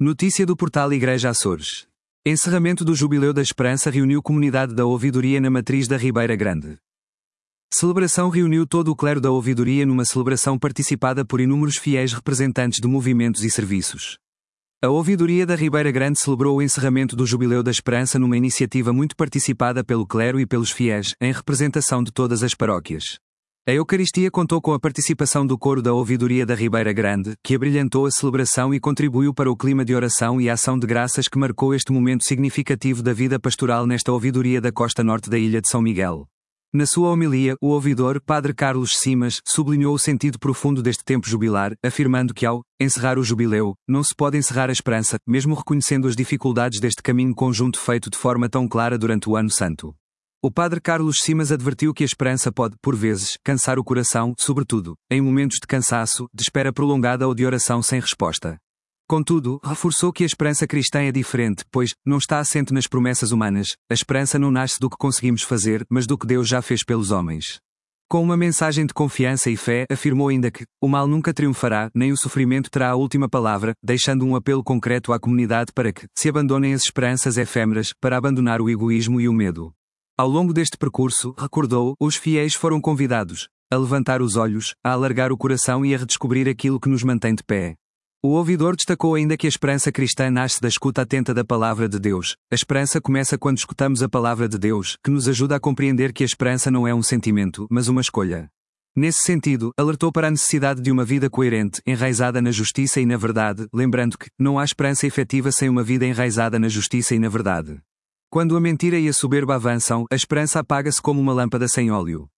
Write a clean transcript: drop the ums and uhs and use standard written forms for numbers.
Notícia do portal Igreja Açores. Encerramento do Jubileu da Esperança reuniu comunidade da ouvidoria na matriz da Ribeira Grande. Celebração reuniu todo o clero da ouvidoria numa celebração participada por inúmeros fiéis representantes de movimentos e serviços. A ouvidoria da Ribeira Grande celebrou o encerramento do Jubileu da Esperança numa iniciativa muito participada pelo clero e pelos fiéis, em representação de todas as paróquias. A Eucaristia contou com a participação do coro da ouvidoria da Ribeira Grande, que abrilhantou a celebração e contribuiu para o clima de oração e ação de graças que marcou este momento significativo da vida pastoral nesta ouvidoria da costa norte da ilha de São Miguel. Na sua homilia, o ouvidor, Padre Carlos Simas, sublinhou o sentido profundo deste tempo jubilar, afirmando que ao encerrar o jubileu, não se pode encerrar a esperança, mesmo reconhecendo as dificuldades deste caminho conjunto feito de forma tão clara durante o Ano Santo. O Padre Carlos Simas advertiu que a esperança pode, por vezes, cansar o coração, sobretudo, em momentos de cansaço, de espera prolongada ou de oração sem resposta. Contudo, reforçou que a esperança cristã é diferente, pois, não está assente nas promessas humanas, a esperança não nasce do que conseguimos fazer, mas do que Deus já fez pelos homens. Com uma mensagem de confiança e fé, afirmou ainda que o mal nunca triunfará, nem o sofrimento terá a última palavra, deixando um apelo concreto à comunidade para que se abandonem as esperanças efêmeras, para abandonar o egoísmo e o medo. Ao longo deste percurso, recordou, os fiéis foram convidados a levantar os olhos, a alargar o coração e a redescobrir aquilo que nos mantém de pé. O ouvidor destacou ainda que a esperança cristã nasce da escuta atenta da palavra de Deus. A esperança começa quando escutamos a palavra de Deus, que nos ajuda a compreender que a esperança não é um sentimento, mas uma escolha. Nesse sentido, alertou para a necessidade de uma vida coerente, enraizada na justiça e na verdade, lembrando que não há esperança efetiva sem uma vida enraizada na justiça e na verdade. Quando a mentira e a soberba avançam, a esperança apaga-se como uma lâmpada sem óleo.